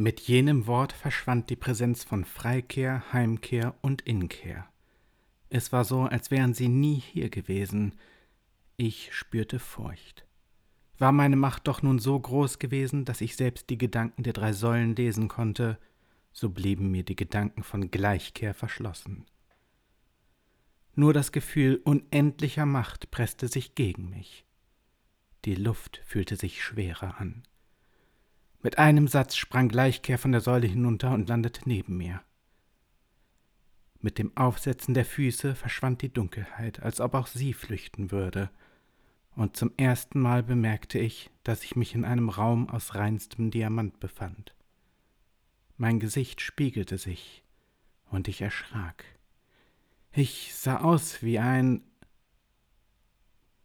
Mit jenem Wort verschwand die Präsenz von Freikehr, Heimkehr und Inkehr. Es war so, als wären sie nie hier gewesen. Ich spürte Furcht. War meine Macht doch nun so groß gewesen, dass ich selbst die Gedanken der 3 Säulen lesen konnte, so blieben mir die Gedanken von Gleichkehr verschlossen. Nur das Gefühl unendlicher Macht presste sich gegen mich. Die Luft fühlte sich schwerer an. Mit einem Satz sprang Gleichkehr von der Säule hinunter und landete neben mir. Mit dem Aufsetzen der Füße verschwand die Dunkelheit, als ob auch sie flüchten würde, und zum ersten Mal bemerkte ich, dass ich mich in einem Raum aus reinstem Diamant befand. Mein Gesicht spiegelte sich, und ich erschrak. Ich sah aus wie ein